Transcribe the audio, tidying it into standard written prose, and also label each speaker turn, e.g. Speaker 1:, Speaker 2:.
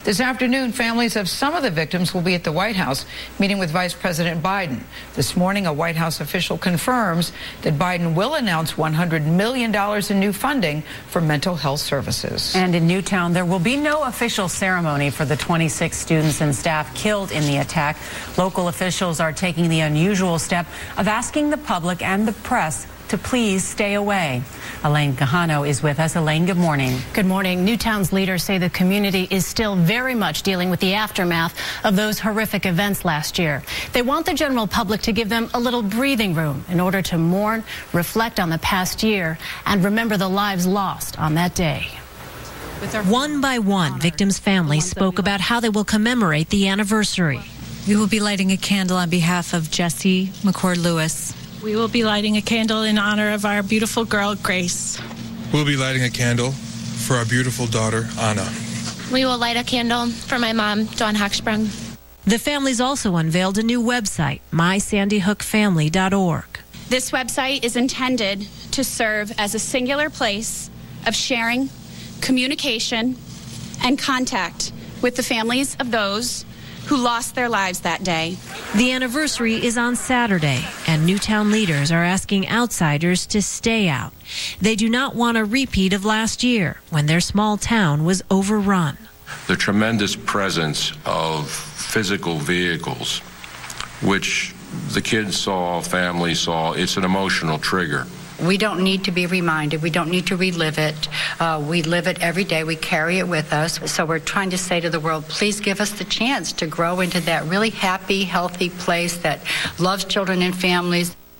Speaker 1: This afternoon, families of some of the victims will be at the White House meeting with Vice President Biden. This morning, a White House official confirms that Biden will announce $100 million in new funding for mental health services.
Speaker 2: And in Newtown, there will be no official ceremony for the 26 students and staff killed in the attack. Local officials are taking the unusual step of asking the public and the press to please stay away. Elaine Quijano is with us. Elaine, good morning.
Speaker 3: Good morning. Newtown's leaders say the community is still very much dealing with the aftermath of those horrific events last year. They want the general public to give them a little breathing room in order to mourn, reflect on the past year, and remember the lives lost on that day.
Speaker 4: One by one, victims' families spoke about how they will commemorate the anniversary.
Speaker 5: We will be lighting a candle on behalf of Jesse McCord Lewis.
Speaker 6: We will be lighting a candle in honor of our beautiful girl, Grace.
Speaker 7: We'll be lighting a candle for our beautiful daughter, Anna.
Speaker 8: We will light a candle for my mom, Dawn Hochsprung.
Speaker 4: The families also unveiled a new website, mysandyhookfamily.org.
Speaker 9: This website is intended to serve as a singular place of sharing, communication, and contact with the families of those who lost their lives that day.
Speaker 4: The anniversary is on Saturday, and Newtown leaders are asking outsiders to stay out. They do not want a repeat of last year when their small town was overrun.
Speaker 10: The tremendous presence of physical vehicles, which the kids saw, families saw, it's an emotional trigger.
Speaker 11: We don't need to be reminded. We don't need to relive it. We live it every day. We carry it with us. So we're trying to say to the world, please give us the chance to grow into that really happy, healthy place that loves children and families.